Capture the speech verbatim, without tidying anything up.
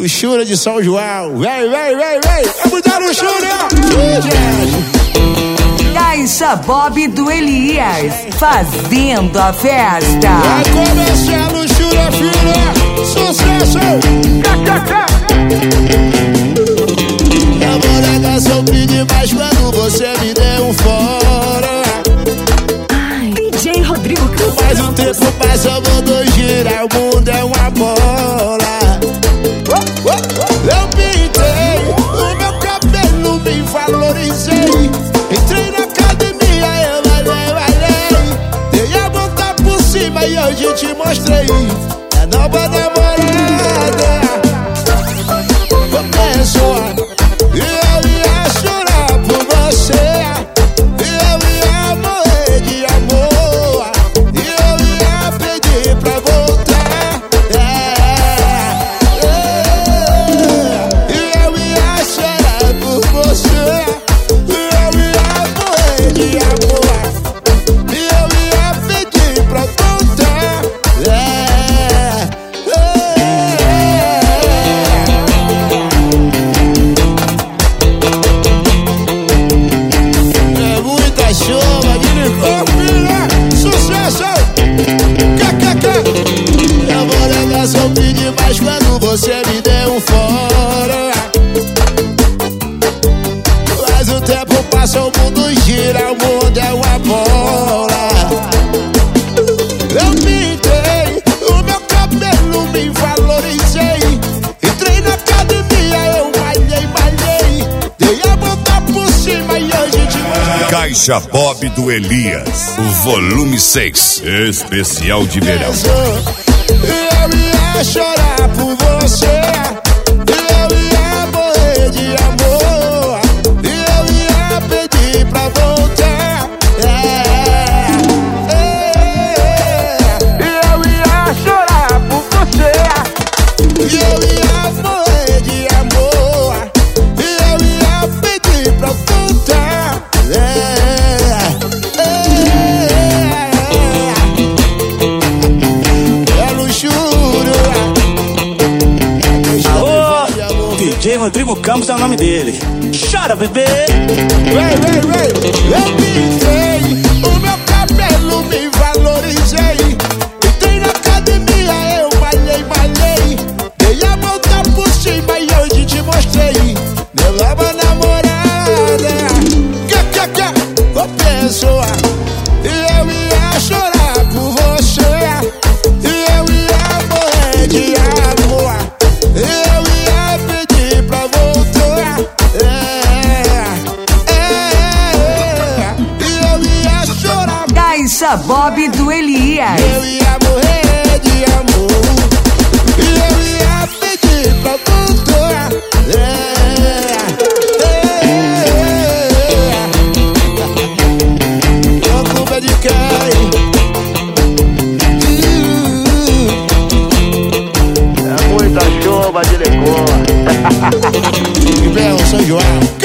Luxúria de São João. Vem, vem, vem, vem. É muita luxúria. Caixa Bob do Elias, fazendo a festa. Vai começar a luxúria, filha. Sucesso. Namorada, sofri demais quando você me deu um fora. Ai, D J Rodrigo Campos. Mas o tempo passa, mandou girar, o mundo é uma bola. Eu pintei o meu cabelo, me valorizei. Entrei na academia, eu valei, valei. Dei a volta por cima e hoje te mostrei a nova namorada. Começou, eu ia chorar por você. Eu ia morrer de amor. Eu ia pedir pra voltar. É, é, eu ia chorar por você. Eu ia morrer de amor. Eu ia pedir pra voltar. É, é, é muita chuva de licor, filha. Sucesso! Kkk. Namorada, sofri demais quando você me deu um fora. Mas o tempo passa, o mundo gira, o mundo é uma bola. Eu pintei o meu cabelo, me valorizei. Entrei na academia, eu malhei, malhei. Dei a volta por cima e hoje te mostrei. Caixa Bob do Elias, o volume seis, especial de verão. Eu ia chorar por você. Eu ia morrer de amor. Eu ia pedir pra voltar. É, é, eu ia chorar por você. Eu ia morrer de amor. Eu ia pedir pra voltar. É, é, é luxúria. D J Rodrigo Campos é o nome dele. Chora, bebê! Vem, vem, vem. Eu pintei o meu cabelo, me valorizei. Entrei na academia, eu malhei, malhei. Dei a volta por cima e hoje te mostrei meu nova namorada. Kkk, ô pessoa. Eu ia chorar por você. Eu ia morrer de amor. Eu ia pedir pra voltar. É, é, é. Eu ia chorar. Caixa Bob do Elias. Eu ia morrer de amor. Eu ia pedir pra voltar. É, é, é. A culpa é de quem? É muita chuva de licor. E São João.